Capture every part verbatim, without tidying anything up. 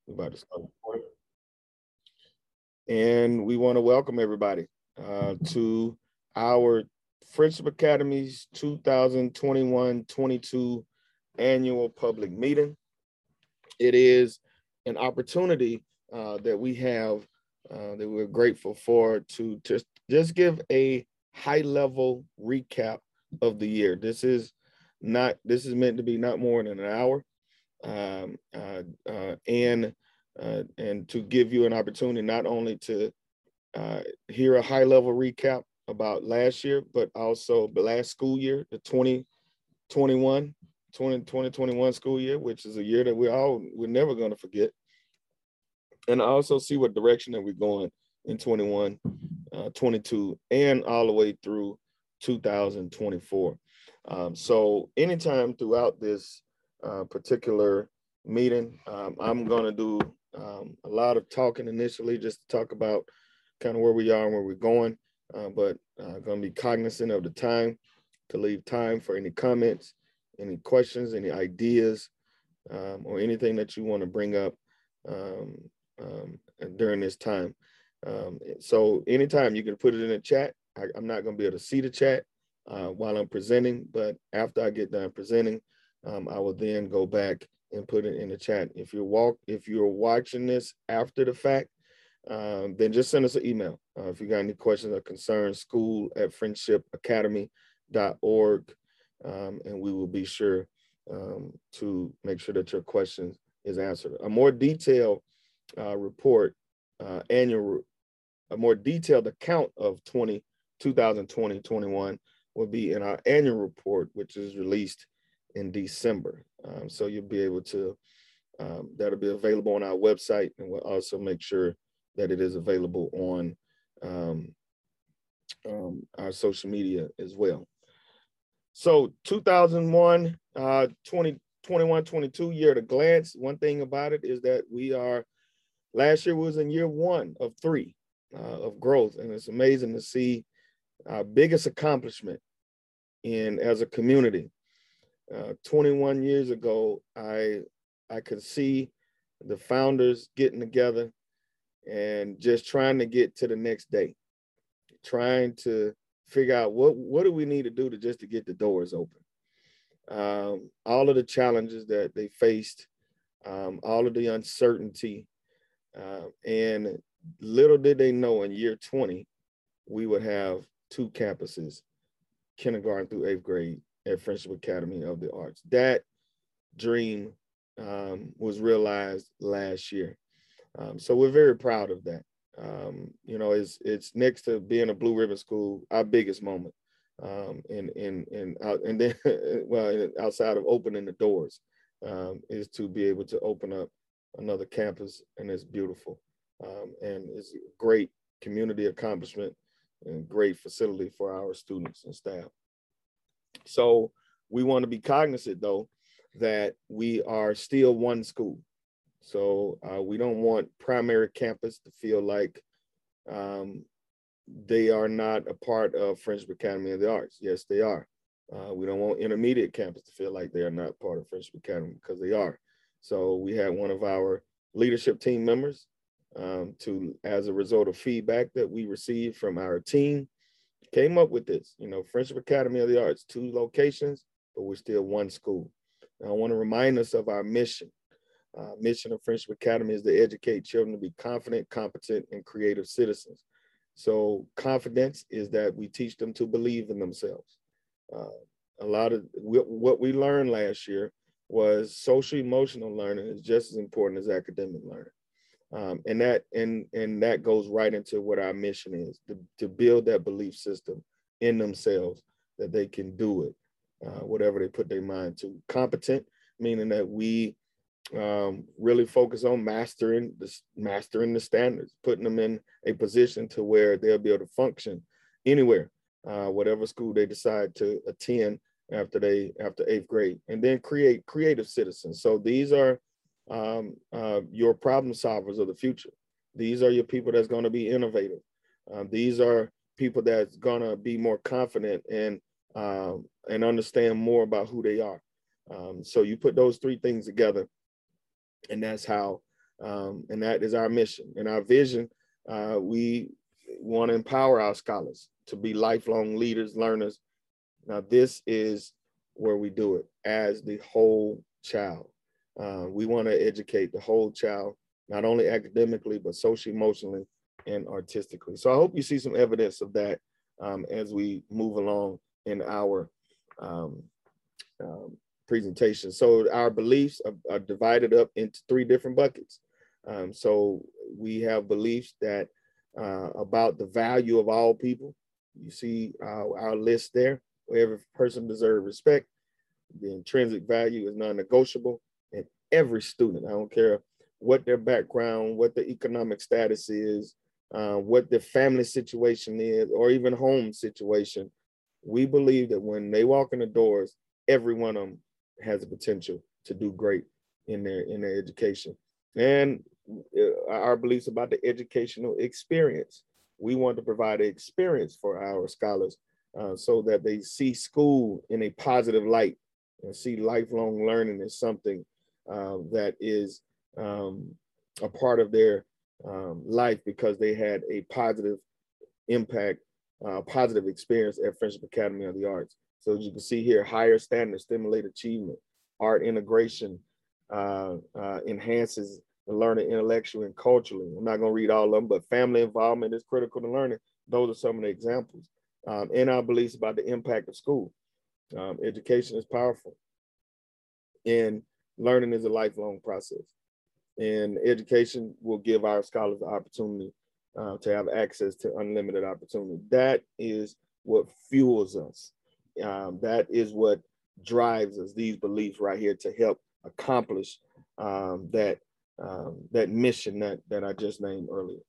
We're about to start recording. And we want to welcome everybody uh, to our Friendship Academy's two thousand twenty-one twenty-two annual public meeting. It is an opportunity uh, that we have uh, that we're grateful for to just, just give a high level recap of the year. This is not, this is meant to be not more than an hour. Um, uh, uh, and uh, and to give you an opportunity not only to uh, hear a high level recap about last year, but also the last school year, the twenty twenty-one, twenty twenty-one school year, which is a year that we all, we're never going to forget. And also see what direction that we're going in twenty-one, uh, twenty-two, and all the way through two thousand twenty-four. Um, so anytime throughout this uh, particular meeting, um, I'm going to do um, a lot of talking initially, just to talk about kind of where we are and where we're going, uh, but uh, going to be cognizant of the time to leave time for any comments, any questions, any ideas, um, or anything that you want to bring up um, um, during this time. Um, so anytime you can put it in the chat. I, I'm not going to be able to see the chat uh, while I'm presenting, but after I get done presenting, um, I will then go back and put it in the chat. If you're walk, if you're watching this after the fact, um, then just send us an email. Uh, if you got any questions or concerns, school at friendship academy dot org, um, and we will be sure um, to make sure that your question is answered. A more detailed uh, report, uh, annual, a more detailed account of twenty, two thousand twenty, twenty-one will be in our annual report, which is released in December. Um, so you'll be able to, um, that'll be available on our website, and we'll also make sure that it is available on um, um, our social media as well. So two thousand one, uh, twenty twenty-one, twenty-two year at a glance. One thing about it is that we are, last year was in year one of three uh, of growth. And it's amazing to see our biggest accomplishment in as a community. Uh, twenty-one years ago, I, I could see the founders getting together and just trying to get to the next day, trying to figure out what, what do we need to do to just to get the doors open. Um, all of the challenges that they faced, um, all of the uncertainty, uh, and little did they know in year twenty, we would have two campuses, kindergarten through eighth grade at Friendship Academy of the Arts. That dream um, was realized last year. Um, so we're very proud of that. Um, you know, it's it's next to being a Blue Ribbon School, our biggest moment. Um, and and and out, and then well, outside of opening the doors, um, is to be able to open up another campus, and it's beautiful. Um, and it's a great community accomplishment and great facility for our students and staff. So we want to be cognizant, though, that we are still one school. So uh, we don't want primary campus to feel like um, they are not a part of Friendship Academy of the Arts. Yes, they are. Uh, we don't want intermediate campus to feel like they are not part of Friendship Academy, because they are. So we had one of our leadership team members um, to, as a result of feedback that we received from our team, came up with this, you know, Friendship Academy of the Arts, two locations, but we're still one school. And I want to remind us of our mission. Uh, mission of Friendship Academy is to educate children to be confident, competent, and creative citizens. So confidence is that we teach them to believe in themselves. Uh, a lot of what we learned last year was social emotional learning is just as important as academic learning. Um, and that and and that goes right into what our mission is, to, to build that belief system in themselves that they can do it, uh, whatever they put their mind to. Competent, meaning that we um, really focus on mastering the, mastering the standards, putting them in a position to where they'll be able to function anywhere, uh, whatever school they decide to attend after they after eighth grade, and then create creative citizens. So these are um, uh, your problem solvers of the future. These are your people that's going to be innovative. Uh, these are people that's going to be more confident and um, and understand more about who they are. Um, so you put those three things together, and that's how Um, and that is our mission and our vision. Uh, we want to empower our scholars to be lifelong leaders, learners. Now, this is where we do it as the whole child. Uh, we want to educate the whole child, not only academically, but socially, emotionally, and artistically. So I hope you see some evidence of that um, as we move along in our um, um, presentation. So our beliefs are, are divided up into three different buckets. Um, so we have beliefs that uh, about the value of all people. You see our, our list there. Every person deserves respect. The intrinsic value is non-negotiable. And every student, I don't care what their background, what their economic status is, uh, what their family situation is, or even home situation, we believe that when they walk in the doors, every one of them has the potential to do great in their in their education. And our beliefs about the educational experience. We want to provide an experience for our scholars uh, so that they see school in a positive light and see lifelong learning as something uh, that is um, a part of their um, life because they had a positive impact, uh, positive experience at Friendship Academy of the Arts. So as you can see here, higher standards stimulate achievement, art integration uh, uh, enhances the learner intellectually and culturally. I'm not gonna read all of them, but family involvement is critical to learning. Those are some of the examples. Um, and our beliefs about the impact of school. Um, education is powerful and learning is a lifelong process. And education will give our scholars the opportunity uh, to have access to unlimited opportunity. That is what fuels us. Um, that is what drives us, these beliefs right here to help accomplish um, that, um, that mission that, that I just named earlier.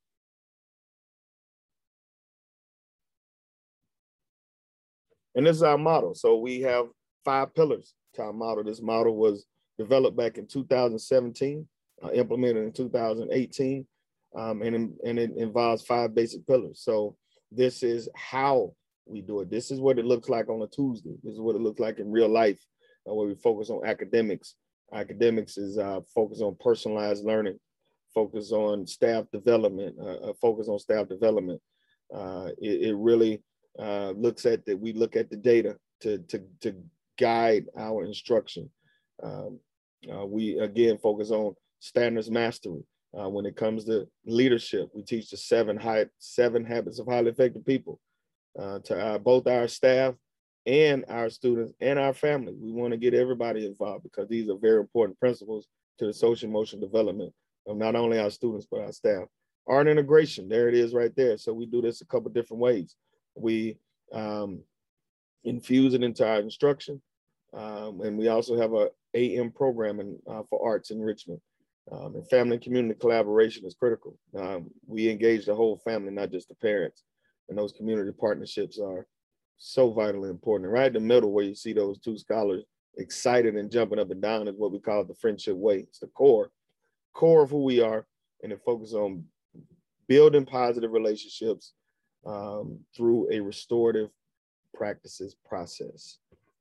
And this is our model. So we have five pillars to our model. This model was developed back in two thousand seventeen, uh, implemented in two thousand eighteen, um, and, and it involves five basic pillars. So this is how we do it. This is what it looks like on a Tuesday. This is what it looks like in real life, uh, where we focus on academics. Academics is uh, focus on personalized learning, focus on staff development, uh, focus on staff development. Uh, it, it really uh, looks at that. We look at the data to, to, to guide our instruction. Um, uh, we, again, focus on standards mastery. Uh, when it comes to leadership, we teach the seven, high, seven habits of highly effective people uh, to our, both our staff and our students and our family. We want to get everybody involved because these are very important principles to the social emotional development of not only our students, but our staff. Art integration, there it is right there. So we do this a couple different ways. We um, infuse it into our instruction. Um, and we also have a A M programming uh, for arts enrichment. Um, and family and community collaboration is critical. Um, we engage the whole family, not just the parents. And those community partnerships are so vitally important. And right in the middle where you see those two scholars excited and jumping up and down is what we call the friendship way. It's the core, core of who we are, and it focuses on building positive relationships um, through a restorative practices process.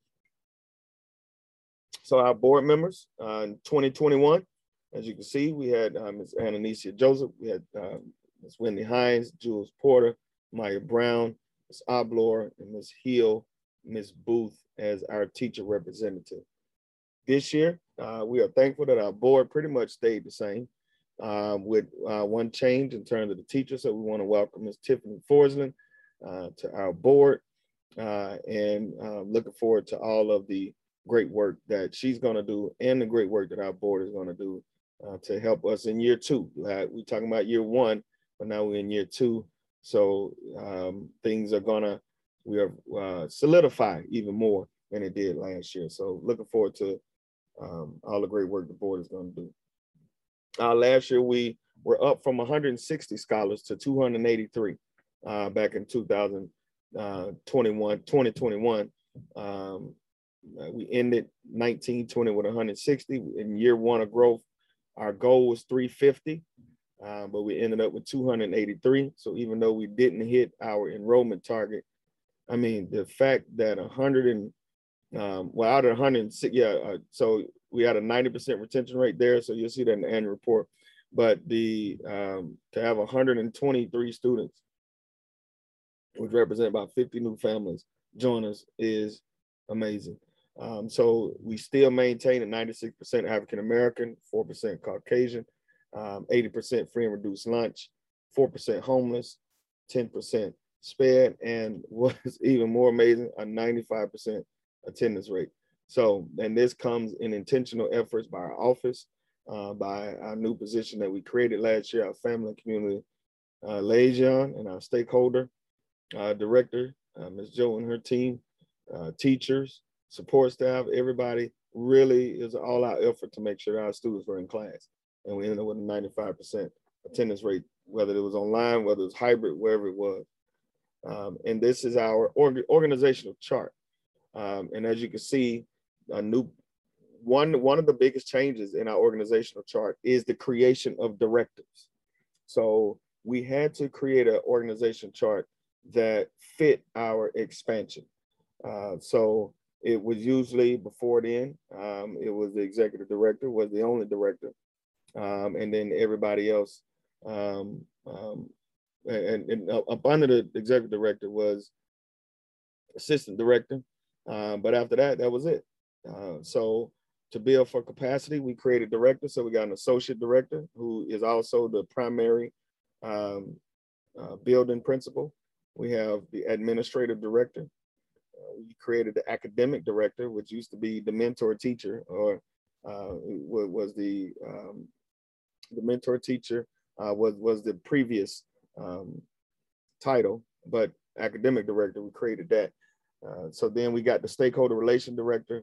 So our board members uh, in twenty twenty-one, as you can see, we had uh, Miz Ananesia Joseph, we had uh, Miz Wendy Hines, Jules Porter, Maya Brown, Miz Oblor, and Miz Hill, Miz Booth as our teacher representative. This year, uh, we are thankful that our board pretty much stayed the same uh, with uh, one change in terms of the teacher. So we want to welcome Miz Tiffany Forsland uh, to our board uh, and uh, looking forward to all of the great work that she's going to do and the great work that our board is going to do uh, to help us in year two. Uh, we're talking about year one, but now we're in year two. So um, things are going to, we are uh, solidify even more than it did last year. So looking forward to um, all the great work the board is going to do. Uh, last year, we were up from one hundred sixty scholars to two hundred eighty-three uh, back in two thousand twenty-one, twenty twenty-one. Um, we ended nineteen twenty with one hundred sixty. In year one of growth, our goal was three fifty, uh, but we ended up with two hundred eighty-three. So even though we didn't hit our enrollment target, I mean, the fact that one hundred and Um, well, out of one hundred six, yeah, uh, so we had a ninety percent retention rate there. So you'll see that in the annual report. but the um, to have one hundred twenty-three students, which represent about fifty new families, join us is amazing. Um, so we still maintain a ninety-six percent African American, four percent Caucasian, um, eighty percent free and reduced lunch, four percent homeless, ten percent sped, and what's even more amazing, a ninety-five percent attendance rate. So, and this comes in intentional efforts by our office, uh, by our new position that we created last year, our family and community uh, liaison, and our stakeholder uh, director, uh, Miz Jo and her team, uh, teachers, support staff, everybody really is an all-out effort to make sure our students were in class. And we ended up with a ninety-five percent attendance rate, whether it was online, whether it was hybrid, wherever it was. Um, and this is our org organizational chart. Um, and as you can see, a new one, one of the biggest changes in our organizational chart is the creation of directives. So we had to create an organization chart that fit our expansion. Uh, so it was usually before then, um, it was the executive director was the only director. Um, and then everybody else, um, um, and, and up under the executive director was assistant director. Uh, but after that, that was it. Uh, so to build for capacity, we created director. So we got an associate director who is also the primary um, uh, building principal. We have the administrative director. Uh, we created the academic director, which used to be the mentor teacher, or uh, was the um, the mentor teacher uh, was was the previous um, title, but academic director, we created that. Uh, so then we got the stakeholder relation director,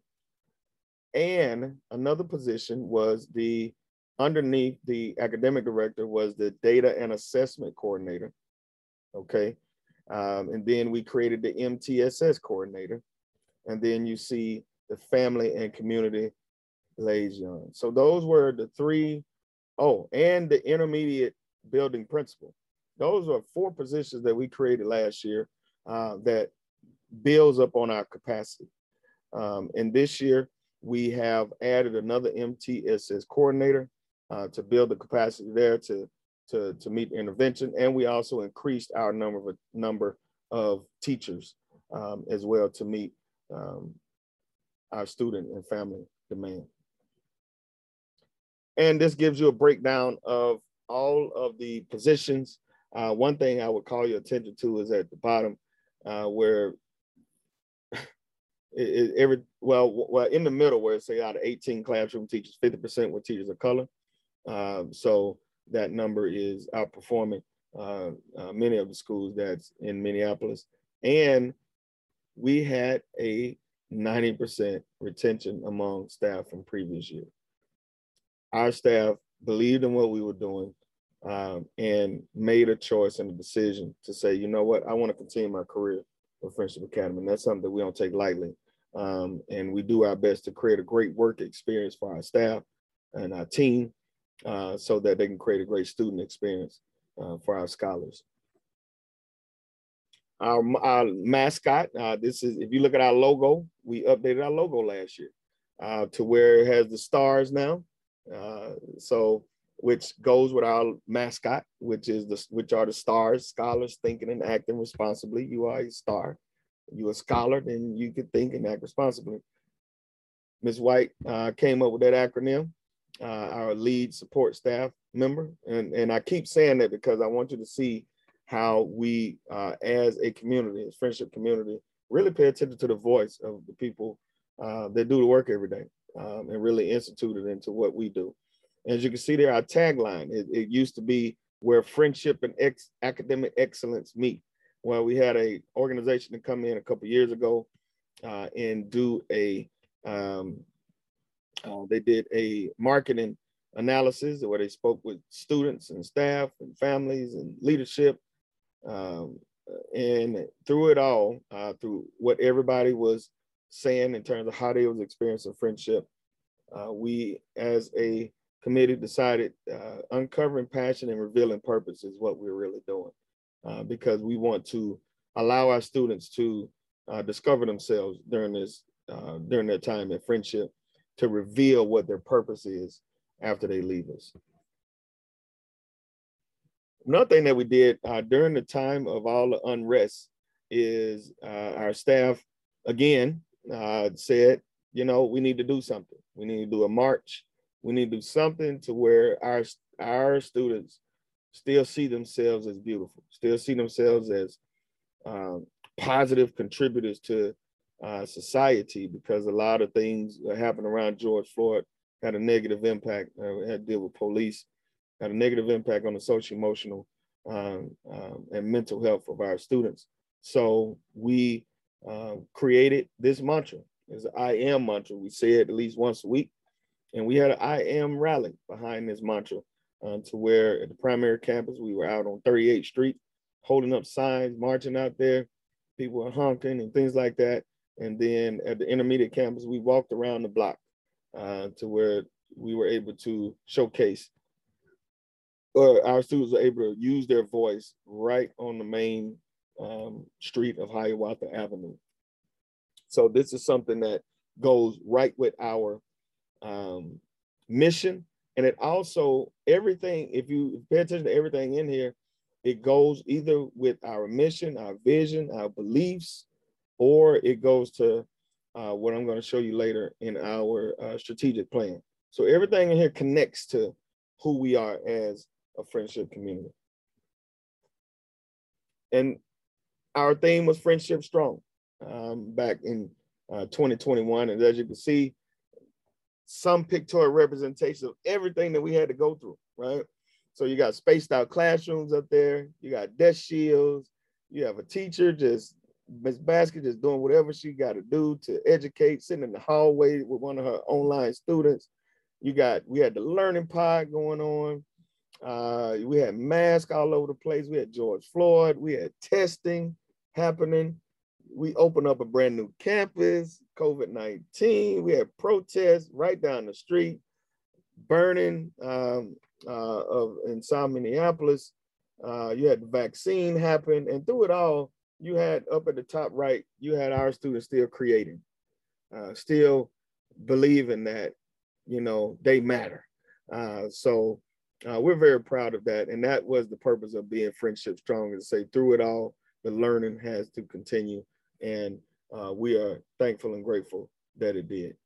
and another position was the underneath the academic director was the data and assessment coordinator. Okay. Um, and then we created the M T S S coordinator. And then you see the family and community liaison. So those were the three, oh, and the intermediate building principal. Those are four positions that we created last year uh, that builds up on our capacity. Um, and this year, we have added another M T S S coordinator uh, to build the capacity there to to, to meet intervention. And we also increased our number of, number of teachers um, as well to meet um, our student and family demand. And this gives you a breakdown of all of the positions. Uh, one thing I would call your attention to is at the bottom uh, where it, it, every, well, well, in the middle where it say out of eighteen classroom teachers, fifty percent were teachers of color. Um, so that number is outperforming uh, uh, many of the schools that's in Minneapolis. And we had a ninety percent retention among staff from previous year. Our staff believed in what we were doing um, and made a choice and a decision to say, you know what, I want to continue my career with Friendship Academy. And that's something that we don't take lightly. Um, and we do our best to create a great work experience for our staff and our team uh, so that they can create a great student experience uh, for our scholars. Our, our mascot, uh, this is, if you look at our logo, we updated our logo last year uh, to where it has the stars now. Uh, so, which goes with our mascot, which is the, which are the stars, scholars thinking and acting responsibly. You are a star. You're a scholar, then you can think and act responsibly. Miz White uh, came up with that acronym, uh, our lead support staff member. And, and I keep saying that because I want you to see how we, uh, as a community, as Friendship community, really pay attention to the voice of the people uh, that do the work every day um, and really institute it into what we do. As you can see there, our tagline, it, it used to be where friendship and ex academic excellence meet. Well, we had a organization to come in a couple of years ago uh, and do a, um, uh, they did a marketing analysis where they spoke with students and staff and families and leadership. Um, and through it all, uh, through what everybody was saying in terms of how they was experiencing friendship, uh, we as a committee decided uh, uncovering passion and revealing purpose is what we're really doing uh, because we want to allow our students to uh, discover themselves during this, uh, during their time at Friendship, to reveal what their purpose is after they leave us. Another thing that we did uh, during the time of all the unrest is uh, our staff, again, uh, said, you know, we need to do something. We need to do a march. We need to do something to where our, our students still see themselves as beautiful, still see themselves as um, positive contributors to uh, society, because a lot of things that happened around George Floyd had a negative impact, uh, had to deal with police, had a negative impact on the social emotional um, um, and mental health of our students. So we uh, created this mantra. It's an I am mantra. We say it at least once a week. And we had an I am rally behind this mantra uh, to where at the primary campus, we were out on thirty-eighth Street, holding up signs, marching out there. People were honking and things like that. And then at the intermediate campus, we walked around the block uh, to where we were able to showcase, or our students were able to use their voice right on the main um, street of Hiawatha Avenue. So this is something that goes right with our um, mission. And it also, everything, if you pay attention to everything in here, it goes either with our mission, our vision, our beliefs, or it goes to uh, what I'm going to show you later in our uh, strategic plan. So everything in here connects to who we are as a friendship community. And our theme was Friendship Strong um, back in uh, twenty twenty-one. And as you can see, some pictorial representation of everything that we had to go through, right? So you got spaced out classrooms up there, you got desk shields, you have a teacher just, Miz Basket just doing whatever she got to do to educate, sitting in the hallway with one of her online students. You got, we had the learning pod going on. Uh, we had masks all over the place. We had George Floyd. We had testing happening. We opened up a brand new campus, COVID nineteen. We had protests right down the street, burning um, uh, of in South Minneapolis. Uh, you had the vaccine happen, and through it all, you had up at the top right, you had our students still creating, uh, still believing that, you know, they matter. Uh, so uh, we're very proud of that. And that was the purpose of being Friendship Strong, is to say through it all, the learning has to continue. And uh, we are thankful and grateful that it did.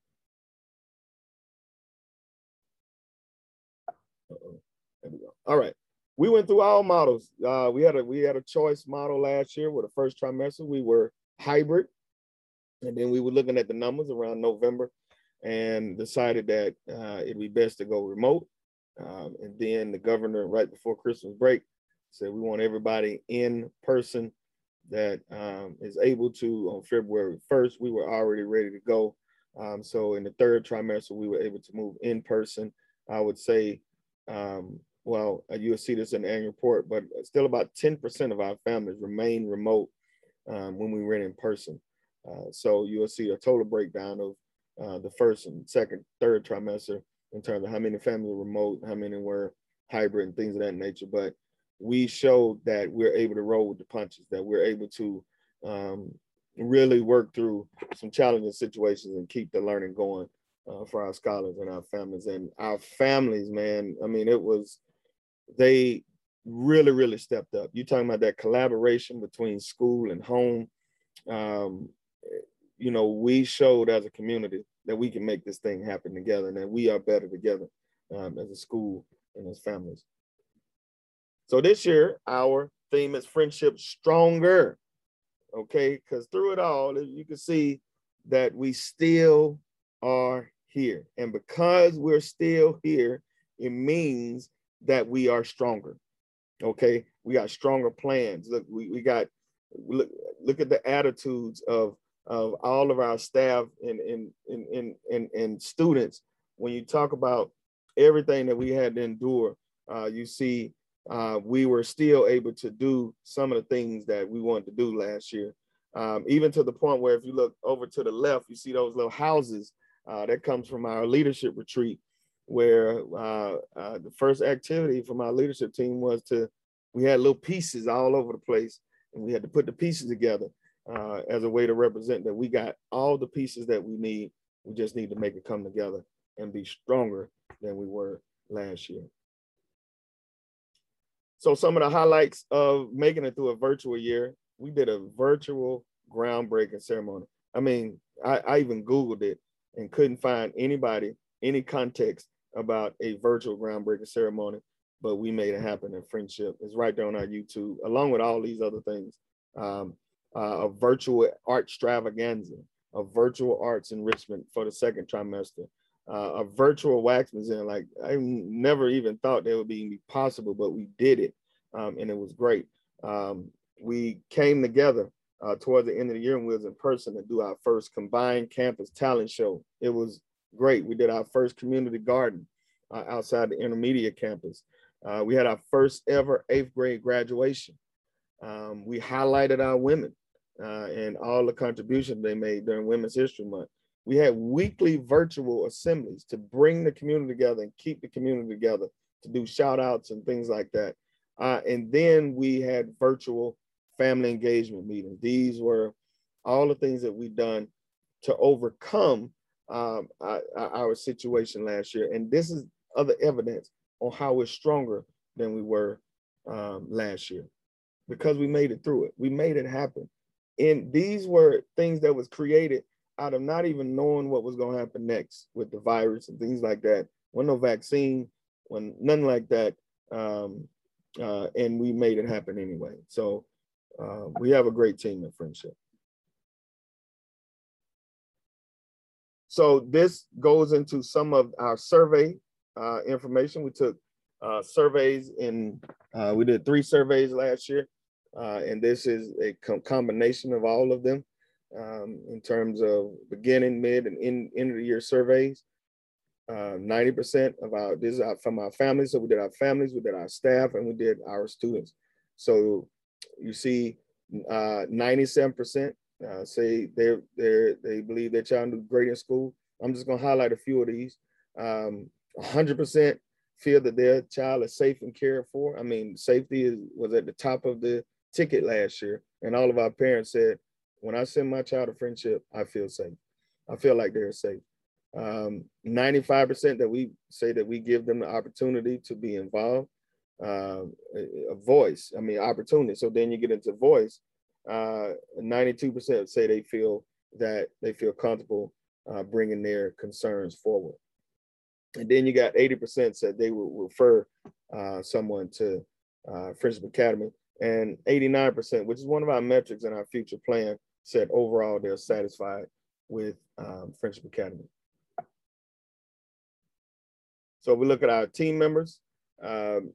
Uh-oh. There we go. All right. We went through all models. Uh, we had a we had a choice model last year with the first trimester. We were hybrid, and then we were looking at the numbers around November, and decided that uh, it'd be best to go remote. Um, and then the governor, right before Christmas break, said we want everybody in person that um, is able to. On February first, we were already ready to go. Um, so in the third trimester, we were able to move in person. I would say. Um, Well, uh, you'll see this in the annual report, but still about ten percent of our families remain remote um, when we were in person. Uh, so you'll see a total breakdown of uh, the first and second, third trimester in terms of how many families were remote, how many were hybrid and things of that nature. But we showed that we're able to roll with the punches, that we're able to um, really work through some challenging situations and keep the learning going uh, for our scholars and our families. And our families, man, I mean, it was, they really, really stepped up. You're talking about that collaboration between school and home. Um, you know, we showed as a community that we can make this thing happen together, and that we are better together um, as a school and as families. So this year, our theme is Friendship Stronger, okay? Because through it all, you can see that we still are here. And because we're still here, it means that we are stronger, okay? We got stronger plans. Look, we, we got, look, look at the attitudes of, of all of our staff and, and, and, and, and, and students. When you talk about everything that we had to endure, uh, you see uh, we were still able to do some of the things that we wanted to do last year. Um, even to the point where if you look over to the left, you see those little houses uh, that comes from our leadership retreat, where uh, uh, the first activity from our leadership team was to, we had little pieces all over the place, and we had to put the pieces together uh, as a way to represent that we got all the pieces that we need. We just need to make it come together and be stronger than we were last year. So some of the highlights of making it through a virtual year, we did a virtual groundbreaking ceremony. I mean, I, I even Googled it and couldn't find anybody, any context about a virtual groundbreaking ceremony, but we made it happen in Friendship. It's right there on our YouTube, along with all these other things. Um, uh, a virtual art extravaganza, a virtual arts enrichment for the second trimester, uh, a virtual wax museum. Like, I never even thought that would be possible, but we did it, um, and it was great. Um, we came together uh, towards the end of the year, and we was in person to do our first combined campus talent show. It was great. We did our first community garden uh, outside the intermediate campus. Uh, we had our first ever eighth grade graduation. Um, we highlighted our women uh, and all the contributions they made during Women's History Month. We had weekly virtual assemblies to bring the community together and keep the community together, to do shout outs and things like that. Uh, and then we had virtual family engagement meetings. These were all the things that we've done to overcome um, our, our situation last year. And this is other evidence on how we're stronger than we were um, last year, because we made it through it. We made it happen. And these were things that was created out of not even knowing what was going to happen next with the virus and things like that. When no vaccine, when nothing like that. Um, uh, and we made it happen anyway. So uh, we have a great team at Friendship. So this goes into some of our survey uh, information. We took uh, surveys in, uh, we did three surveys last year. Uh, and this is a com combination of all of them um, in terms of beginning, mid, and end, end of the year surveys. ninety percent of our, this is our, from our families. So we did our families, we did our staff, and we did our students. So you see uh, ninety-seven percent uh, say they they they believe their child do great in school. I'm just gonna highlight a few of these. Um, one hundred percent feel that their child is safe and cared for. I mean, safety is, was at the top of the ticket last year. And all of our parents said, when I send my child to Friendship, I feel safe. I feel like they're safe. Um, ninety-five percent that we say that we give them the opportunity to be involved, uh, a, a voice, I mean, opportunity. So then you get into voice, uh, ninety-two percent say they feel that they feel comfortable uh, bringing their concerns forward. And then you got eighty percent said they will refer uh, someone to uh, Friendship Academy. And eighty-nine percent, which is one of our metrics in our future plan, said overall they're satisfied with um, Friendship Academy. So we look at our team members. Um,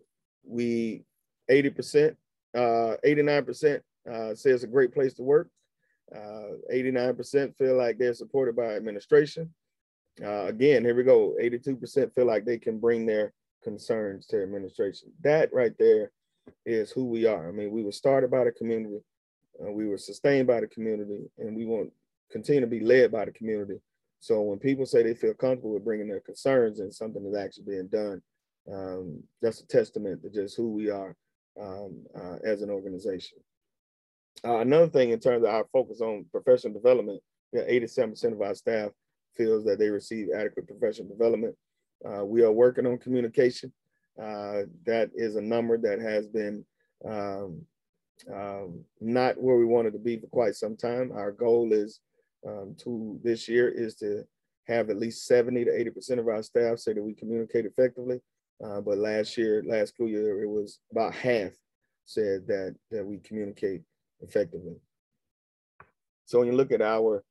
we eighty percent, uh, eighty-nine percent uh, say it's a great place to work. Uh, eighty-nine percent feel like they're supported by administration. Uh, again, here we go. eighty-two percent feel like they can bring their concerns to administration. That right there is who we are. I mean, we were started by the community, uh, we were sustained by the community, and we want to continue to be led by the community. So when people say they feel comfortable with bringing their concerns and something is actually being done, um, that's a testament to just who we are um, uh, as an organization. Uh, another thing in terms of our focus on professional development, yeah, eighty-seven percent of our staff feels that they receive adequate professional development. Uh, we are working on communication. Uh, that is a number that has been um, um, not where we wanted to be for quite some time. Our goal is um, to this year is to have at least seventy to eighty percent of our staff say that we communicate effectively. Uh, but last year, last school year, it was about half said that, that we communicate effectively. So when you look at our,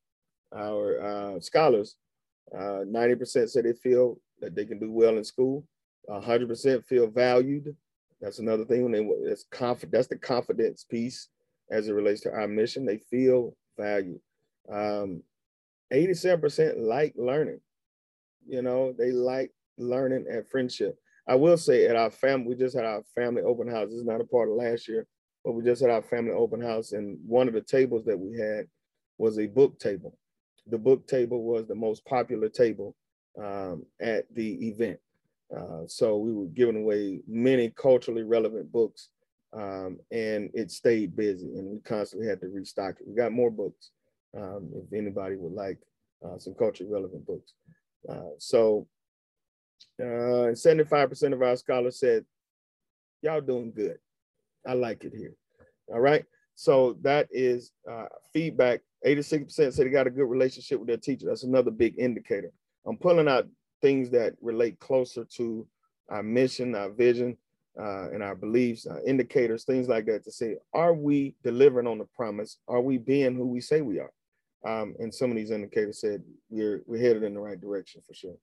our uh, scholars, uh, ninety percent say they feel that they can do well in school. one hundred percent feel valued. That's another thing. When they, it's confident, that's the confidence piece as it relates to our mission. They feel valued. Um, eighty-seven percent like learning. You know, they like learning at Friendship. I will say at our family, we just had our family open house. This is not a part of last year, but we just had our family open house. And one of the tables that we had was a book table. The book table was the most popular table um, at the event. Uh, so we were giving away many culturally relevant books um, and it stayed busy and we constantly had to restock it. We got more books um, if anybody would like uh, some culturally relevant books. Uh, so uh, seventy-five percent of our scholars said, y'all doing good. I like it here. All right. So that is uh, feedback. eighty-six percent say they got a good relationship with their teacher. That's another big indicator. I'm pulling out things that relate closer to our mission, our vision, uh, and our beliefs, our indicators, things like that to say, are we delivering on the promise? Are we being who we say we are? Um, and some of these indicators said we're, we're headed in the right direction for sure.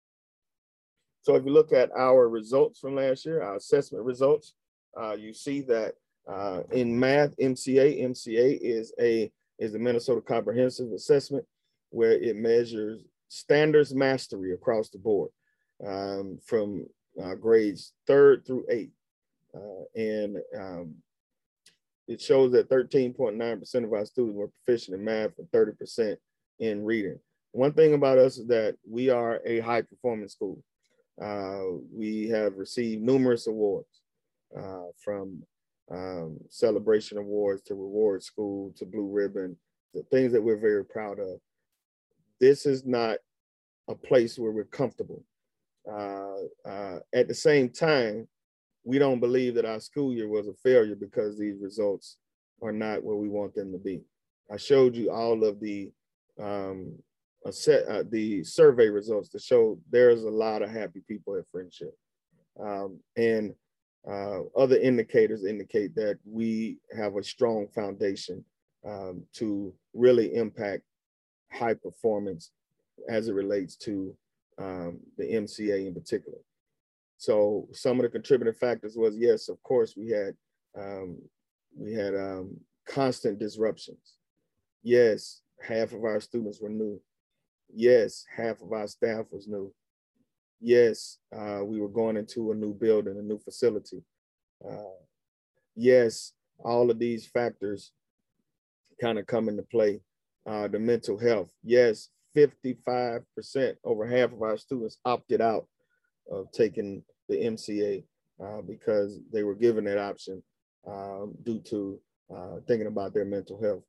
So if you look at our results from last year, our assessment results, uh, you see that uh, in math, M C A, M C A is a is the Minnesota Comprehensive Assessment, where it measures standards mastery across the board um, from uh, grades third through eighth. Uh, and um, it shows that thirteen point nine percent of our students were proficient in math and thirty percent in reading. One thing about us is that we are a high performance school. Uh, we have received numerous awards uh, from um, celebration awards to reward school to blue ribbon, the things that we're very proud of. This is not a place where we're comfortable. Uh, uh, at the same time, we don't believe that our school year was a failure because these results are not where we want them to be. I showed you all of the um, a set, uh, the survey results to show there's a lot of happy people at Friendship. Um, and uh, other indicators indicate that we have a strong foundation um, to really impact high performance as it relates to um, the M C A in particular. So some of the contributing factors was, yes, of course, we had um, we had um, constant disruptions. Yes, half of our students were new. Yes, half of our staff was new. Yes, uh, we were going into a new building, a new facility. Uh, yes, all of these factors kind of come into play. Uh, the mental health. Yes, fifty-five percent, over half of our students opted out of taking the M C A uh, because they were given that option um, due to uh, thinking about their mental health.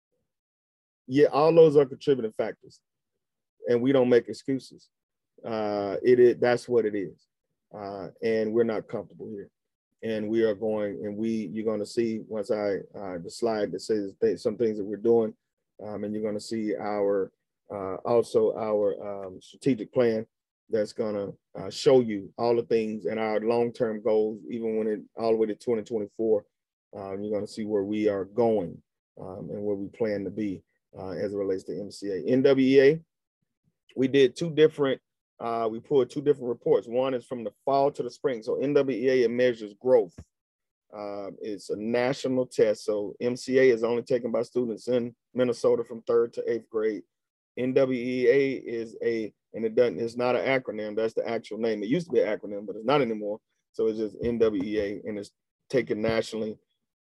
Yeah, all those are contributing factors, and we don't make excuses. Uh, it is that's what it is, uh, and we're not comfortable here. And we are going, and we you're going to see once I uh, the slide that says th some things that we're doing, um, and you're going to see our uh, also our um, strategic plan that's going to uh, show you all the things and our long-term goals, even when it all the way to twenty twenty-four. Um, you're going to see where we are going um, and where we plan to be uh, as it relates to M C A. N W E A, we did two different. Uh, we pulled two different reports. One is from the fall to the spring. So N W E A, it measures growth. Uh, it's a national test. So M C A is only taken by students in Minnesota from third to eighth grade. N W E A is a, and it doesn't, it's not an acronym. That's the actual name. It used to be an acronym, but it's not anymore. So it's just N W E A, and it's taken nationally.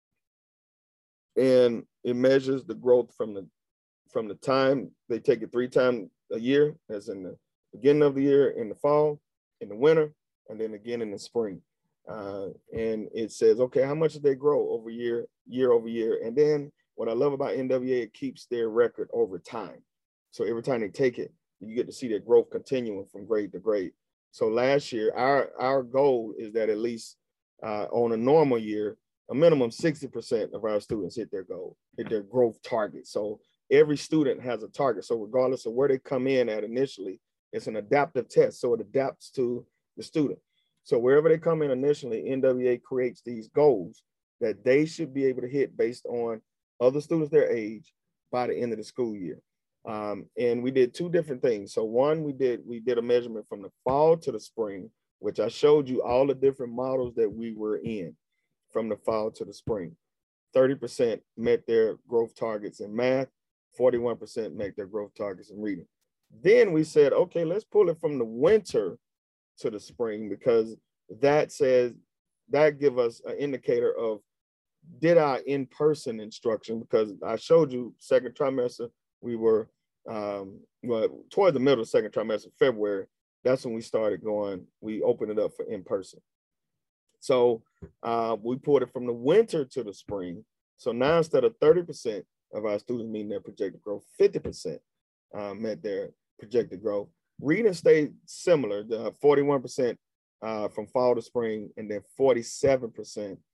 And it measures the growth from the from the time they take it three times a year, as in the beginning of the year, in the fall, in the winter, and then again in the spring. Uh, and it says, okay, how much did they grow over year, year over year? And then what I love about N W E A, it keeps their record over time. So every time they take it, you get to see their growth continuing from grade to grade. So last year, our, our goal is that at least uh, on a normal year, a minimum sixty percent of our students hit their goal, hit their growth target. So every student has a target. So regardless of where they come in at initially, it's an adaptive test. So it adapts to the student. So wherever they come in initially, N W E A creates these goals that they should be able to hit based on other students their age by the end of the school year. Um, and we did two different things. So one, we did we did a measurement from the fall to the spring, which I showed you all the different models that we were in from the fall to the spring. thirty percent met their growth targets in math, forty-one percent met their growth targets in reading. Then we said, okay, let's pull it from the winter to the spring, because that says, that give us an indicator of, did our in-person instruction, because I showed you second trimester, we were, um, well, toward the middle of second trimester, February, that's when we started going, we opened it up for in-person. So uh, we pulled it from the winter to the spring. So now instead of thirty percent of our students meeting their projected growth, fifty percent uh, met their projected growth. Reading stayed similar, the forty-one percent uh, from fall to spring, and then forty-seven percent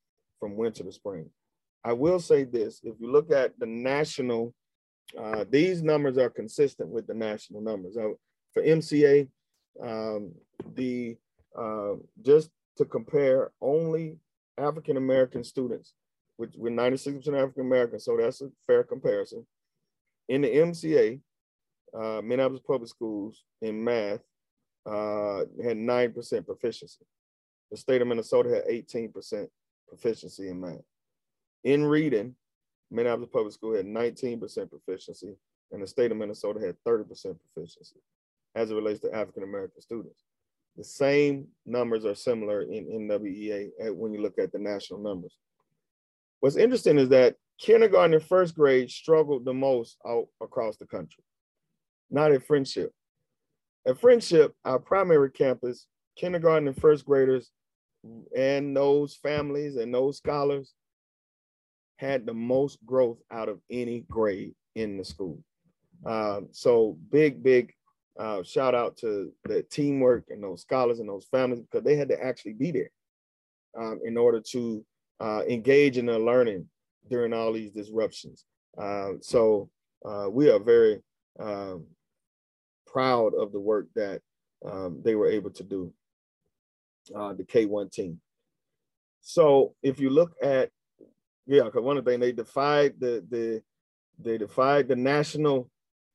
from winter to spring. I will say this, if you look at the national, uh, these numbers are consistent with the national numbers. Uh, for M C A, um, the uh, just to compare only African-American students, which we're ninety-six percent African-American, so that's a fair comparison. In the M C A, uh, Minneapolis Public Schools in math uh, had nine percent proficiency. The state of Minnesota had eighteen percent proficiency in math. In reading, Minneapolis Public School had nineteen percent proficiency, and the state of Minnesota had thirty percent proficiency as it relates to African-American students. The same numbers are similar in N W E A when you look at the national numbers. What's interesting is that kindergarten and first grade struggled the most out across the country, not at Friendship. At Friendship, our primary campus, kindergarten and first graders and those families and those scholars had the most growth out of any grade in the school. Um, so big, big uh, shout out to the teamwork and those scholars and those families, because they had to actually be there um, in order to uh, engage in their learning during all these disruptions. Uh, so uh, we are very um, proud of the work that um, they were able to do, uh, the K one team. So if you look at, yeah, because one of the things, they defied the, the, they defied the national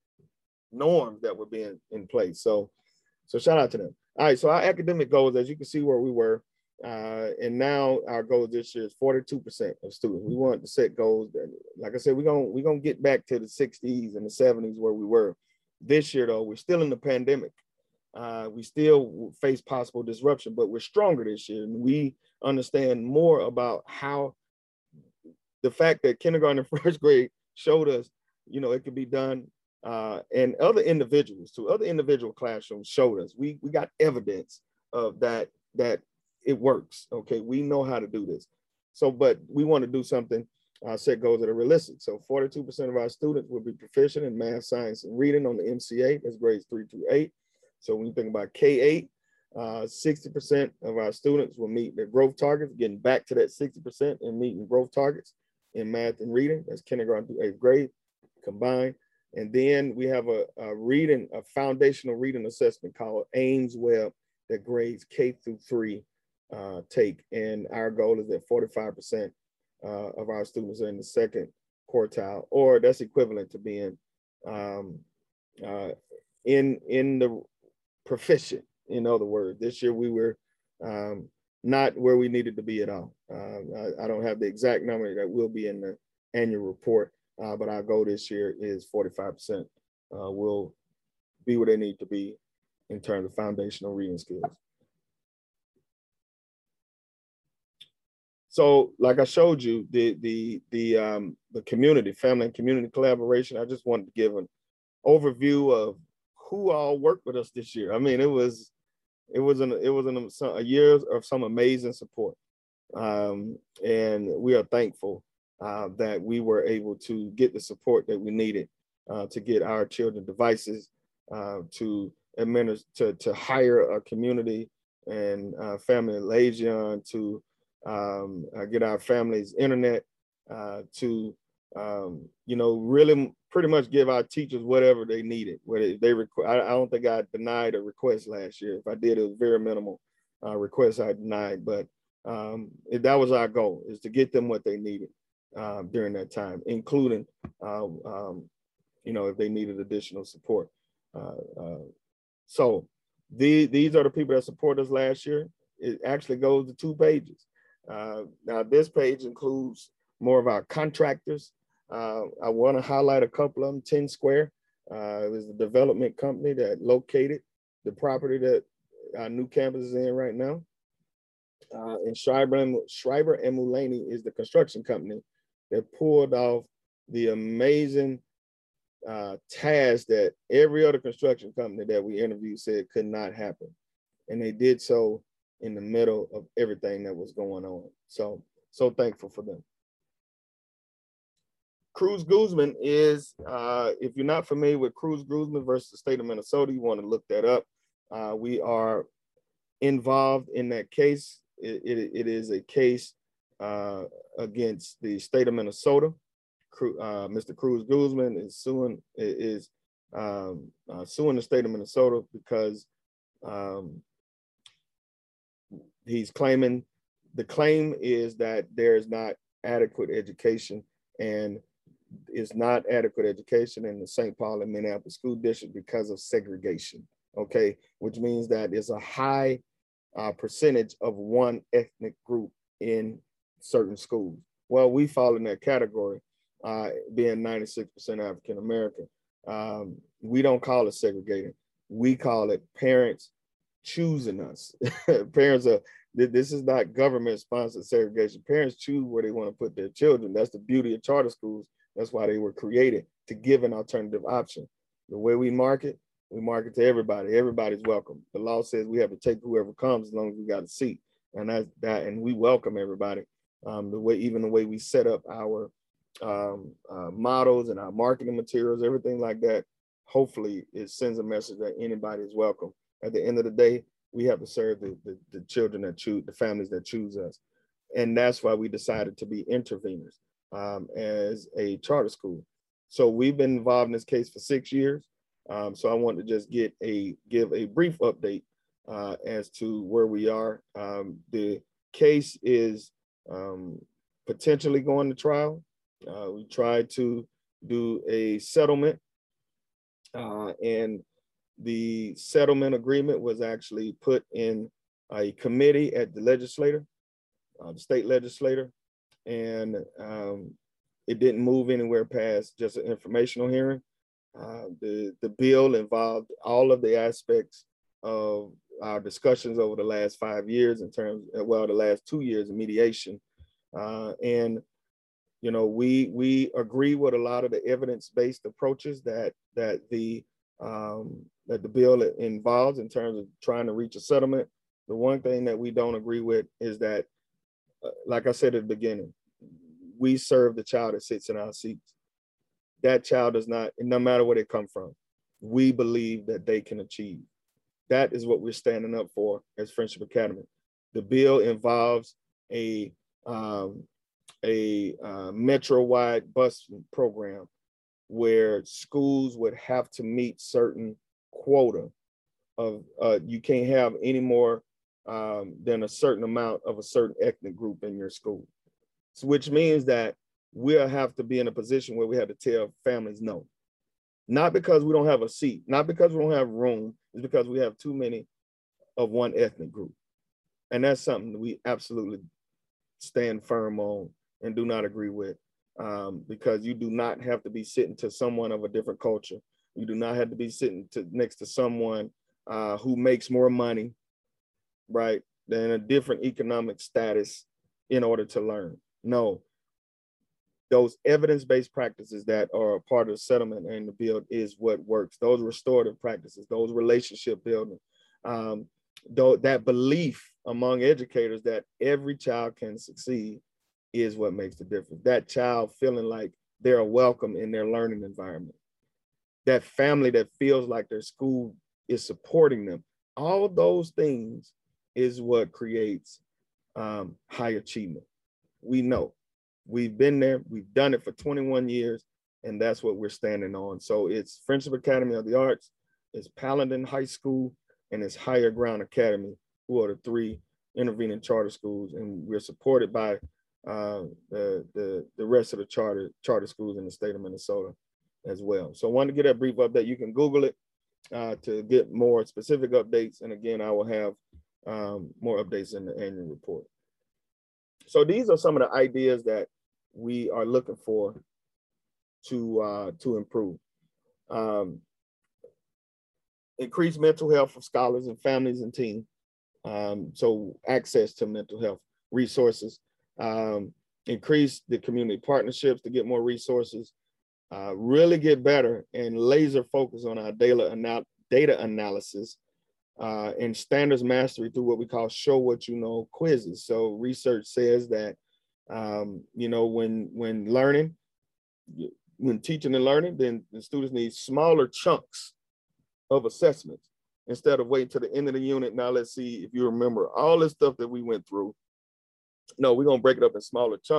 norms that were being in place. So, so shout out to them. All right, so our academic goals, as you can see where we were, uh, and now our goal this year is forty-two percent of students. We want to set goals that, like I said, we're gonna, we're gonna get back to the sixties and the seventies where we were. This year, though, we're still in the pandemic. Uh, we still face possible disruption, but we're stronger this year. And we understand more about how the fact that kindergarten and first grade showed us, you know, it could be done. Uh, and other individuals too, other individual classrooms showed us, we, we got evidence of that, that it works. Okay, we know how to do this. So, but we want to do something, uh, set goals that are realistic. So forty-two percent of our students will be proficient in math, science, and reading on the M C A, that's grades three through eight. So when you think about K eight, uh, sixty percent of our students will meet their growth targets, getting back to that sixty percent and meeting growth targets in math and reading. That's kindergarten through eighth grade combined. And then we have a, a reading, a foundational reading assessment called Ames Web that grades K through three uh, take. And our goal is that forty-five percent uh, of our students are in the second quartile, or that's equivalent to being um, uh, in, in the proficient, in other words. This year we were um, not where we needed to be at all. Uh, I, I don't have the exact number that will be in the annual report, uh, but our goal this year is forty-five percent uh, will be where they need to be in terms of foundational reading skills. So, like I showed you, the the the um, the community, family and community collaboration. I just wanted to give an overview of who all worked with us this year. I mean, it was it was an it was an, a year of some amazing support, um, and we are thankful uh, that we were able to get the support that we needed uh, to get our children devices, uh, to administer, to to hire a community and uh, family liaison, to um, uh, get our families internet, uh, to um, you know, really pretty much give our teachers whatever they needed. Whether they requ- I, I don't think I denied a request last year. If I did, it was very minimal uh, requests I denied, but um, it, that was our goal, is to get them what they needed uh, during that time, including, uh, um, you know, if they needed additional support. Uh, uh, so the, these are the people that supported us last year. It actually goes to two pages. Uh, now this page includes more of our contractors. Uh, I want to highlight a couple of them. ten Square uh, it was the development company that located the property that our new campus is in right now. Uh, and Schreiber and, Schreiber and Mulaney is the construction company that pulled off the amazing uh, task that every other construction company that we interviewed said could not happen. And they did so in the middle of everything that was going on. So, so thankful for them. Cruz Guzman is, uh, if you're not familiar with Cruz Guzman versus the state of Minnesota, you want to look that up. Uh, we are involved in that case. It, it, it is a case uh, against the state of Minnesota. Uh, Mister Cruz Guzman is suing is um, uh, suing the state of Minnesota because um, he's claiming, the claim is that there is not adequate education, and is not adequate education in the Saint Paul and Minneapolis school district because of segregation. Okay, which means that there's a high uh, percentage of one ethnic group in certain schools. Well, we fall in that category, uh, being ninety-six percent African American. Um, we don't call it segregating. We call it parents choosing us. Parents are, this is not government sponsored segregation. Parents choose where they want to put their children. That's the beauty of charter schools. That's why they were created, to give an alternative option. The way we market, we market to everybody. Everybody's welcome. The law says we have to take whoever comes as long as we got a seat. And that's that, and we welcome everybody. Um, the way, even the way we set up our um, uh, models and our marketing materials, everything like that, hopefully it sends a message that anybody is welcome. At the end of the day, we have to serve the, the, the children that choose, the families that choose us. And that's why we decided to be interveners um, as a charter school. So we've been involved in this case for six years. Um, so I want to just get a, give a brief update uh, as to where we are. Um, the case is um, potentially going to trial. Uh, we tried to do a settlement, uh, and the settlement agreement was actually put in a committee at the legislature, uh, the state legislature, and um, it didn't move anywhere past just an informational hearing. Uh, the, the bill involved all of the aspects of our discussions over the last five years in terms, well, the last two years of mediation. Uh, and, you know, we we agree with a lot of the evidence-based approaches that that the um, that the bill involves in terms of trying to reach a settlement. The one thing that we don't agree with is that, uh, like I said at the beginning, we serve the child that sits in our seats. That child does not, no matter where they come from, we believe that they can achieve. That is what we're standing up for as Friendship Academy. The bill involves a um, a uh, metro-wide bus program where schools would have to meet certain quota of, uh, you can't have any more um, than a certain amount of a certain ethnic group in your school. So, which means that we'll have to be in a position where we have to tell families no. Not because we don't have a seat, not because we don't have room, it's because we have too many of one ethnic group. And that's something that we absolutely stand firm on and do not agree with, um, because you do not have to be sitting to someone of a different culture. You do not have to be sitting to, next to someone uh, who makes more money, right, than a different economic status in order to learn. No, those evidence-based practices that are a part of the settlement and the bill is what works. Those restorative practices, those relationship building, um, though that belief among educators that every child can succeed is what makes the difference. That child feeling like they're welcome in their learning environment. That family that feels like their school is supporting them. All those things is what creates um, high achievement. We know. We've been there, we've done it for twenty-one years, and that's what we're standing on. So it's Friendship Academy of the Arts, it's Paladin High School, and it's Higher Ground Academy, who are the three intervening charter schools, and we're supported by uh, the, the, the rest of the charter, charter schools in the state of Minnesota as well. So I wanted to get that brief update. You can Google it uh, to get more specific updates, and again, I will have um, more updates in the annual report. So these are some of the ideas that we are looking for to uh, to improve. Um, increase mental health for scholars and families and teams. Um, so access to mental health resources. Um, increase the community partnerships to get more resources. Uh, really get better and laser focus on our data, anal data analysis uh, and standards mastery through what we call show what you know quizzes. So research says that Um, you know, when when learning, when teaching and learning, then the students need smaller chunks of assessments instead of waiting to the end of the unit. Now let's see if you remember all this stuff that we went through. No, we're gonna break it up in smaller chunks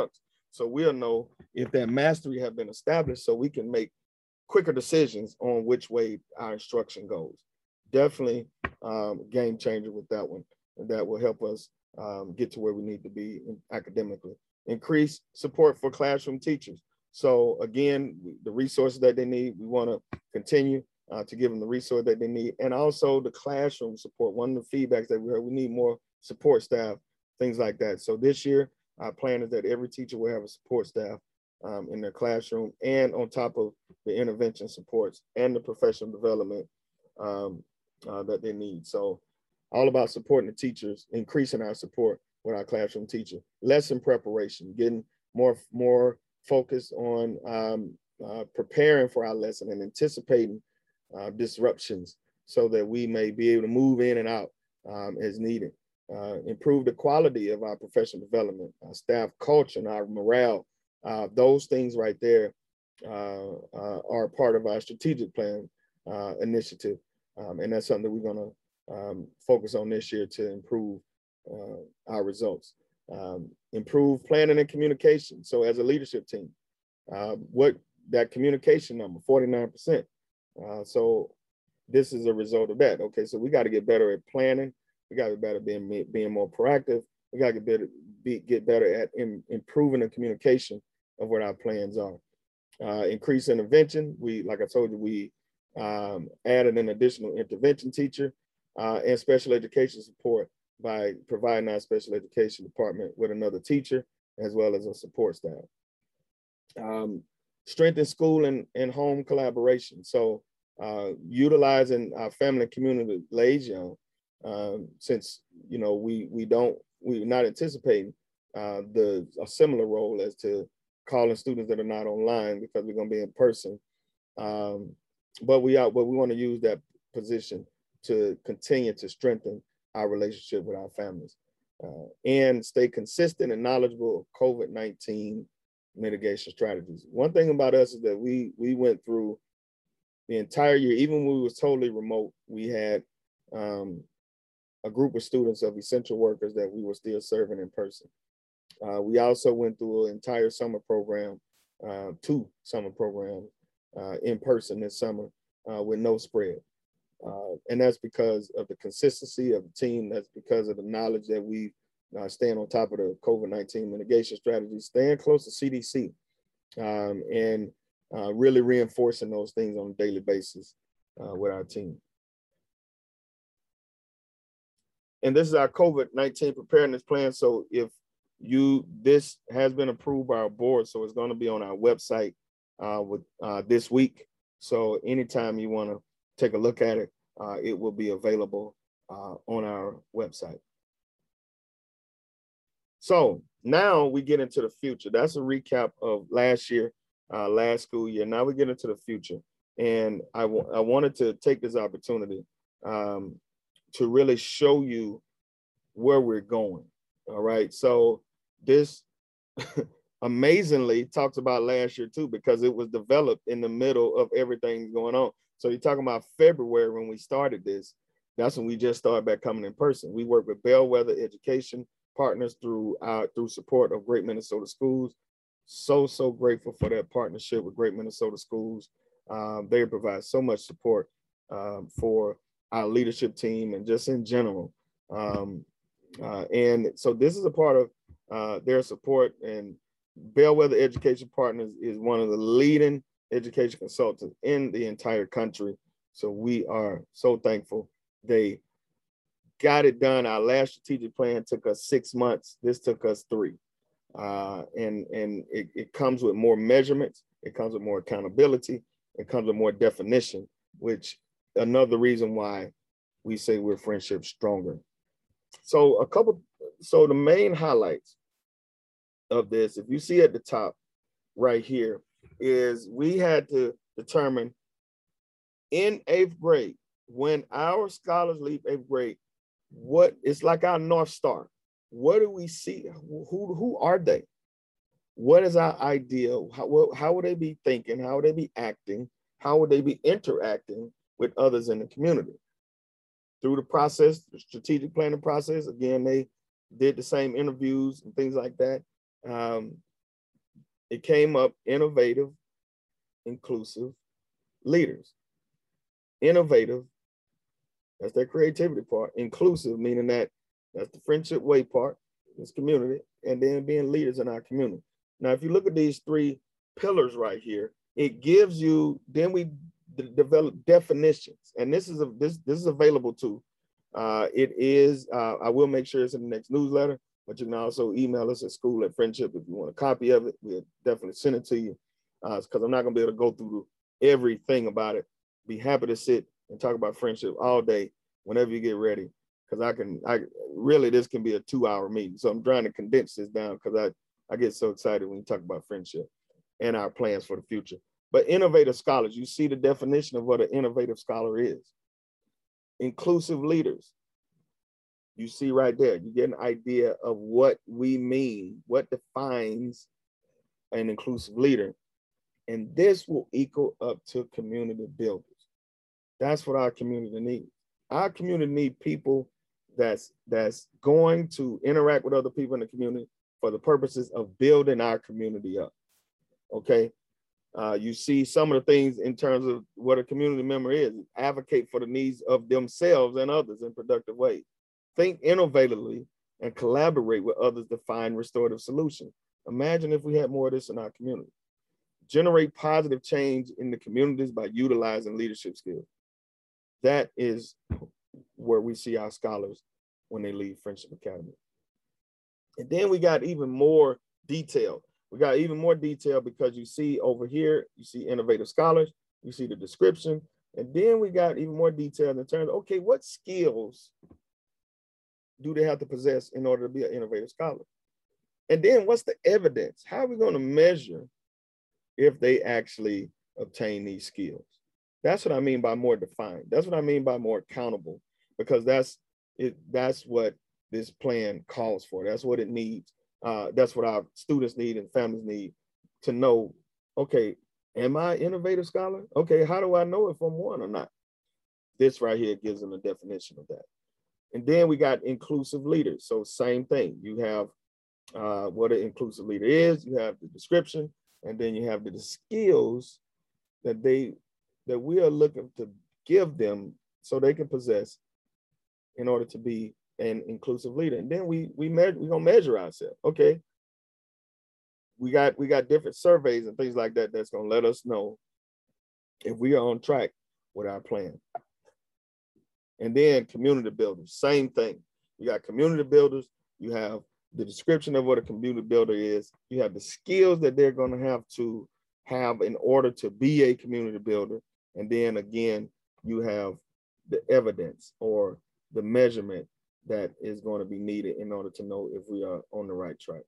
So we'll know if that mastery have been established so we can make quicker decisions on which way our instruction goes. Definitely um, game changer with that one. And that will help us um, get to where we need to be academically. Increase support for classroom teachers. So again, the resources that they need, we want to continue uh, to give them the resource that they need. And also the classroom support. One of the feedbacks that we heard, we need more support staff, things like that. So this year, our plan is that every teacher will have a support staff um, in their classroom, and on top of the intervention supports and the professional development um, uh, that they need. So all about supporting the teachers, increasing our support with our classroom teacher. Lesson preparation, getting more, more focused on um, uh, preparing for our lesson and anticipating uh, disruptions so that we may be able to move in and out um, as needed. Uh, improve the quality of our professional development, our staff culture, and our morale. Uh, those things right there uh, uh, are part of our strategic plan uh, initiative. Um, and that's something that we're going to um, focus on this year to improve uh, our results. Um, improve planning and communication. So as a leadership team, uh, what that communication number, forty-nine percent. Uh, so this is a result of that. Okay, so we got to get better at planning. We got to get better being being more proactive. We got to get better be, get better at in, improving the communication of what our plans are. Uh, increase intervention. We, like I told you, we um, added an additional intervention teacher uh, and special education support by providing our special education department with another teacher as well as a support staff. Um, strengthen school and, and home collaboration. So uh, utilizing our family and community liaison. Um, since you know we we don't we're not anticipating uh, the a similar role as to calling students that are not online because we're going to be in person, um, but we are but we want to use that position to continue to strengthen our relationship with our families uh, and stay consistent and knowledgeable of COVID nineteen mitigation strategies. One thing about us is that we we went through the entire year, even when we was totally remote, we had um, a group of students of essential workers that we were still serving in person. Uh, we also went through an entire summer program, uh, two summer programs uh, in person this summer uh, with no spread. Uh, and that's because of the consistency of the team. That's because of the knowledge that we uh, stand on top of the COVID nineteen mitigation strategies, staying close to C D C um, and uh, really reinforcing those things on a daily basis uh, with our team. And this is our COVID nineteen preparedness plan. So if you, this has been approved by our board, so it's going to be on our website uh, with uh, this week. So anytime you want to take a look at it, uh, it will be available uh, on our website. So now we get into the future. That's a recap of last year, uh, last school year. Now we get into the future. And I, I wanted to take this opportunity um, to really show you where we're going. All right. So this amazingly talks about last year too, because it was developed in the middle of everything going on. So you're talking about February when we started this. That's when we just started back coming in person. We work with Bellwether Education Partners through our through support of Great Minnesota Schools. So, so grateful for that partnership with Great Minnesota Schools. Um, they provide so much support um, for our leadership team and just in general. Um, uh, and so this is a part of uh, their support, and Bellwether Education Partners is one of the leading education consultants in the entire country. So we are so thankful. They got it done. Our last strategic plan took us six months. This took us three. Uh, and and it, it comes with more measurements. It comes with more accountability. It comes with more definition, which another reason why we say we're friendship stronger. So a couple, so the main highlights of this, if you see at the top right here, is we had to determine in eighth grade, when our scholars leave eighth grade, what it's like our North Star. What do we see? Who, who are they? What is our ideal? How, how would they be thinking? How would they be acting? How would they be interacting with others in the community? Through the process, the strategic planning process, again, they did the same interviews and things like that. Um, it came up innovative, inclusive leaders. Innovative, that's that creativity part. Inclusive, meaning that that's the friendship way part, this community, and then being leaders in our community. Now, if you look at these three pillars right here, it gives you, then we d- develop definitions. And this is a this this is available too. Uh, it is, uh, I will make sure it's in the next newsletter, but you can also email us at school at friendship if you want a copy of it. We'll definitely send it to you, because uh, I'm not gonna be able to go through everything about it. Be happy to sit and talk about friendship all day whenever you get ready, because I can, I really, this can be a two hour meeting. So I'm trying to condense this down because I, I get so excited when you talk about friendship and our plans for the future. But innovative scholars, you see the definition of what an innovative scholar is. Inclusive leaders, you see right there, you get an idea of what we mean, what defines an inclusive leader. And this will equal up to community builders. That's what our community needs. Our community needs people that's, that's going to interact with other people in the community for the purposes of building our community up, okay? Uh, you see some of the things in terms of what a community member is: advocate for the needs of themselves and others in productive ways. Think innovatively and collaborate with others to find restorative solutions. Imagine if we had more of this in our community. Generate positive change in the communities by utilizing leadership skills. That is where we see our scholars when they leave Friendship Academy. And then we got even more detail. We got even more detail because you see over here, you see innovative scholars, you see the description, and then we got even more detail in terms of, okay, what skills do they have to possess in order to be an innovative scholar? And then what's the evidence? How are we going to measure if they actually obtain these skills? That's what I mean by more defined. That's what I mean by more accountable, because that's it. That's what this plan calls for. That's what it needs. Uh, that's what our students need and families need to know, okay, am I an innovative scholar? Okay, how do I know if I'm one or not? This right here gives them a definition of that. And then we got inclusive leaders. So same thing. You have uh, what an inclusive leader is, you have the description, and then you have the skills that they that we are looking to give them so they can possess in order to be an inclusive leader. And then we we measure, we're gonna measure ourselves. Okay, we got we got different surveys and things like that that's gonna let us know if we are on track with our plan. And then community builders, same thing. You got community builders, you have the description of what a community builder is, you have the skills that they're gonna have to have in order to be a community builder. And then again, you have the evidence or the measurement that is going to be needed in order to know if we are on the right track.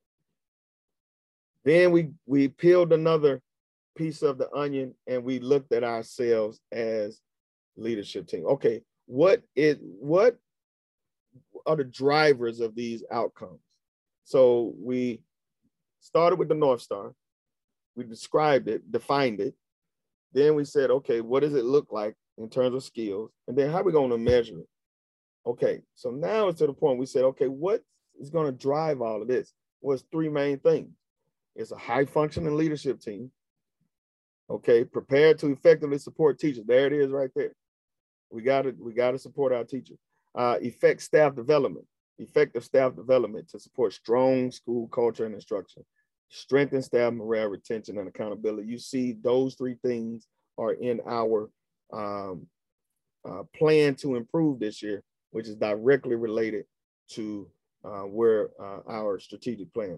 Then we, we peeled another piece of the onion and we looked at ourselves as leadership team. Okay, what is what are the drivers of these outcomes? So we started with the North Star. We described it, defined it. Then we said, okay, what does it look like in terms of skills? And then how are we going to measure it? Okay, so now it's to the point we said, okay, what is going to drive all of this? Well, it's three main things. It's a high functioning leadership team. Okay, prepared to effectively support teachers. There it is right there. We got to we got to support our teachers. Uh, effect staff development, effective staff development to support strong school culture and instruction. Strengthen staff morale, retention, and accountability. You see, those three things are in our um, uh, plan to improve this year, which is directly related to uh, where uh, our strategic plan.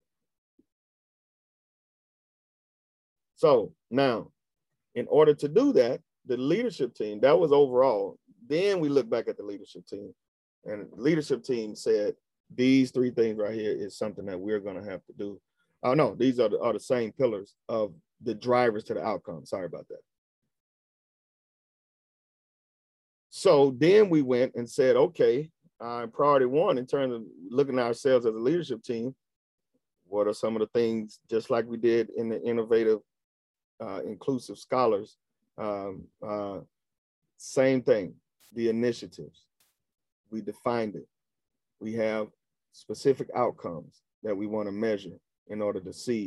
So now, in order to do that, the leadership team, that was overall. Then we look back at the leadership team, and the leadership team said, these three things right here is something that we're going to have to do. Oh, no, these are the, are the same pillars of the drivers to the outcome. Sorry about that. So then we went and said, okay, uh, priority one, in terms of looking at ourselves as a leadership team, what are some of the things, just like we did in the innovative, uh, inclusive scholars, um, uh, same thing, the initiatives. We defined it. We have specific outcomes that we want to measure in order to see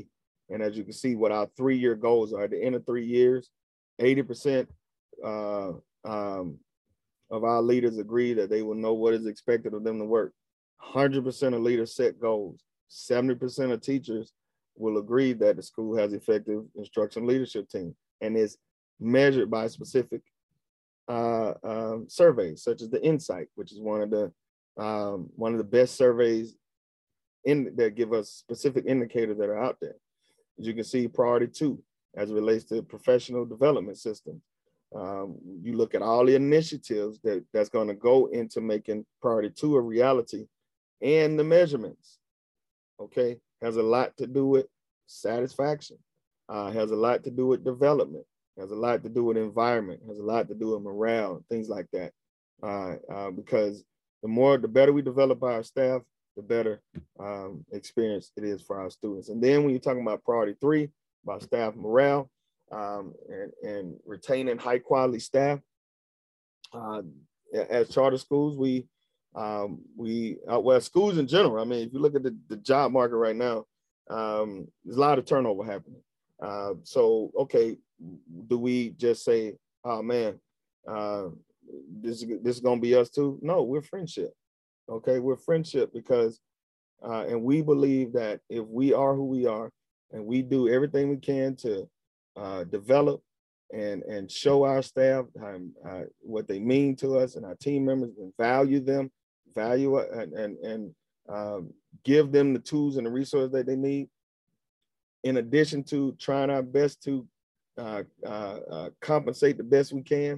And as you can see, what our three-year goals are, at the end of three years, eighty percent uh, um, of our leaders agree that they will know what is expected of them to work. one hundred percent of leaders set goals. seventy percent of teachers will agree that the school has effective instructional leadership team and is measured by specific uh, um, surveys, such as the Insight, which is one of the um, one of the best surveys in that give us specific indicators that are out there. As you can see, priority two, as it relates to professional development systems. Um, you look at all the initiatives that that's going to go into making priority two a reality, and the measurements, okay, has a lot to do with satisfaction, uh, has a lot to do with development, has a lot to do with environment, has a lot to do with morale, things like that. Uh, uh, because the more, the better we develop our staff, the better um, experience it is for our students. And then when you're talking about priority three, about staff morale um, and, and retaining high quality staff, uh, as charter schools, we, um, we uh, well, schools in general, I mean, if you look at the, the job market right now, um, there's a lot of turnover happening. Uh, so, okay, do we just say, oh man, uh, this, this is gonna be us too? No, we're friendship. Okay, we're friendship because, uh, and we believe that if we are who we are and we do everything we can to uh, develop and, and show our staff um, uh, what they mean to us and our team members and value them, value and, and, and um, give them the tools and the resources that they need, in addition to trying our best to uh, uh, uh, compensate the best we can,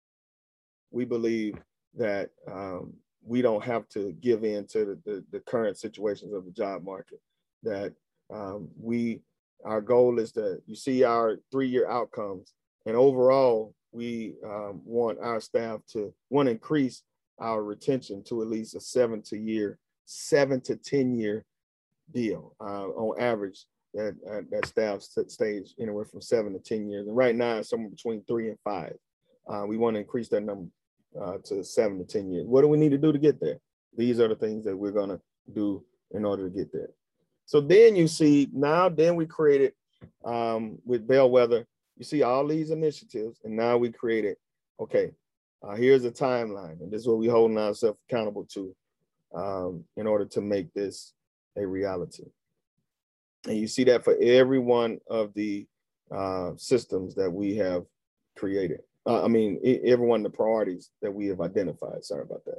we believe that um, we don't have to give in to the, the, the current situations of the job market. That um, we, our goal is that you see our three-year outcomes, and overall, we um, want our staff to want to increase our retention to at least a seven to year, seven to ten year deal uh, on average. That uh, that staff stays anywhere from seven to ten years, and right now it's somewhere between three and five. Uh, we want to increase that number uh, to seven to ten years. What do we need to do to get there? These are the things that we're going to do in order to get there. So then you see now, then we created um, with Bellwether. You see all these initiatives, and now we created. Okay, uh, here's a timeline, and this is what we're holding ourselves accountable to um, in order to make this a reality. And you see that for every one of the uh, systems that we have created. Uh, I mean, every one of the priorities that we have identified. Sorry about that.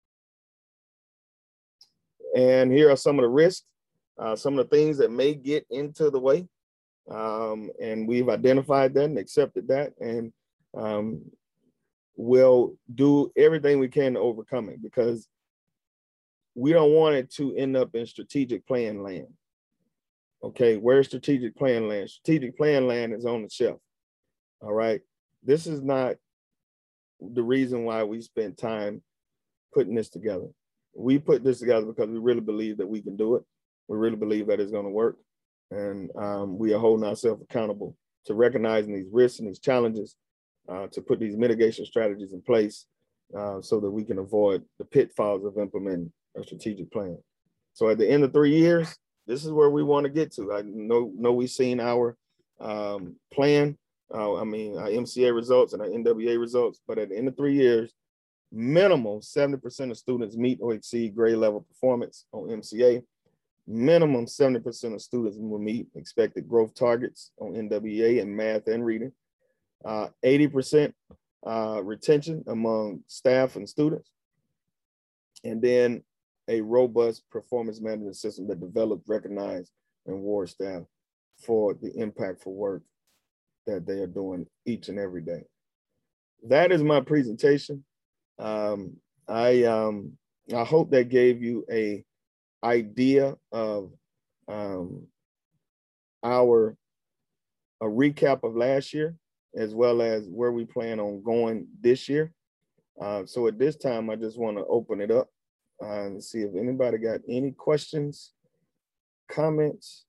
And here are some of the risks, uh, some of the things that may get into the way. Um, and we've identified that and accepted that, and um, we'll do everything we can to overcome it, because we don't want it to end up in strategic plan land. Okay, where's strategic plan land? Strategic plan land is on the shelf. All right, this is not the reason why we spent time putting this together. We put this together because we really believe that we can do it. We really believe that it's going to work, and um, we are holding ourselves accountable to recognizing these risks and these challenges, uh, to put these mitigation strategies in place uh, so that we can avoid the pitfalls of implementing a strategic plan. So at the end of three years, this is where we want to get to. I know, know we've seen our um, plan, uh, I mean, our M C A results and our N W A results, but at the end of three years, minimum seventy percent of students meet or exceed grade level performance on M C A. Minimum seventy percent of students will meet expected growth targets on N W A in math and reading. Uh, eighty percent uh, retention among staff and students. And then a robust performance management system that develops, recognize, and reward staff for the impactful work that they are doing each and every day. That is my presentation. Um, I um, I hope that gave you a idea of um, our a recap of last year, as well as where we plan on going this year. Uh, so at this time, I just want to open it up uh, and see if anybody got any questions, comments,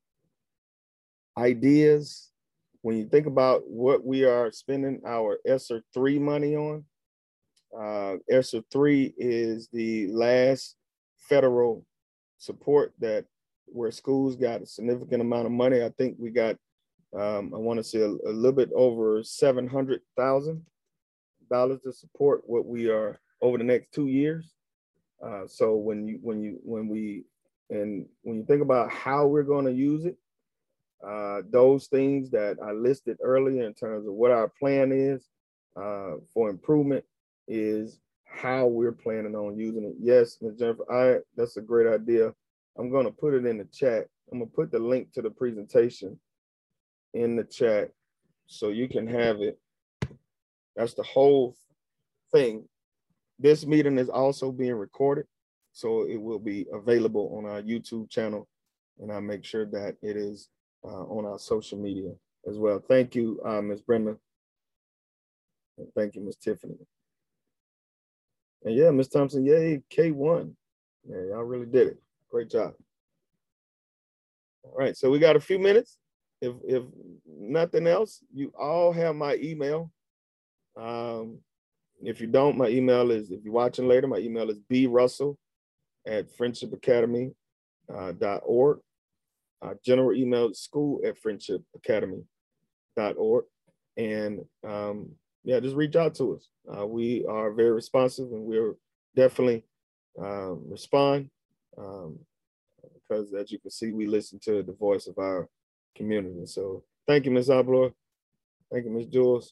ideas. When you think about what we are spending our ESSER three money on, uh, ESSER three is the last federal support that where schools got a significant amount of money. I think we got, um, I want to say a, a little bit over seven hundred thousand dollars to support what we are over the next two years. Uh, so when you, when you, when we, and when you think about how we're going to use it, uh, those things that I listed earlier in terms of what our plan is uh, for improvement is how we're planning on using it. Yes, Miz Jennifer, I, that's a great idea. I'm going to put it in the chat. I'm going to put the link to the presentation in the chat so you can have it. That's the whole thing. This meeting is also being recorded, so it will be available on our YouTube channel, and I'll make sure that it is uh, on our social media as well. Thank you, uh, Miz Brenda. And thank you, Miz Tiffany. And yeah, Miz Thompson, yay, K one. Yeah, y'all really did it. Great job. All right, so we got a few minutes. If, if nothing else, you all have my email. Um, if you don't, my email is, if you're watching later, my email is b russell at friendship academy dot org. Our general email is school at friendship academy dot org. And um, yeah, just reach out to us. Uh, we are very responsive, and we'll definitely um, respond um, because, as you can see, we listen to the voice of our community. So thank you, Miz Ablor. Thank you, Miz Jules.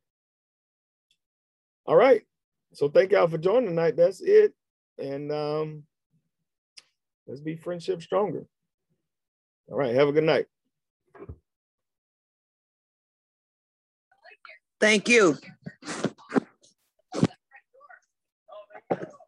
All right. So thank y'all for joining tonight. That's it. And um, let's be friendship stronger. All right. Have a good night. Thank you.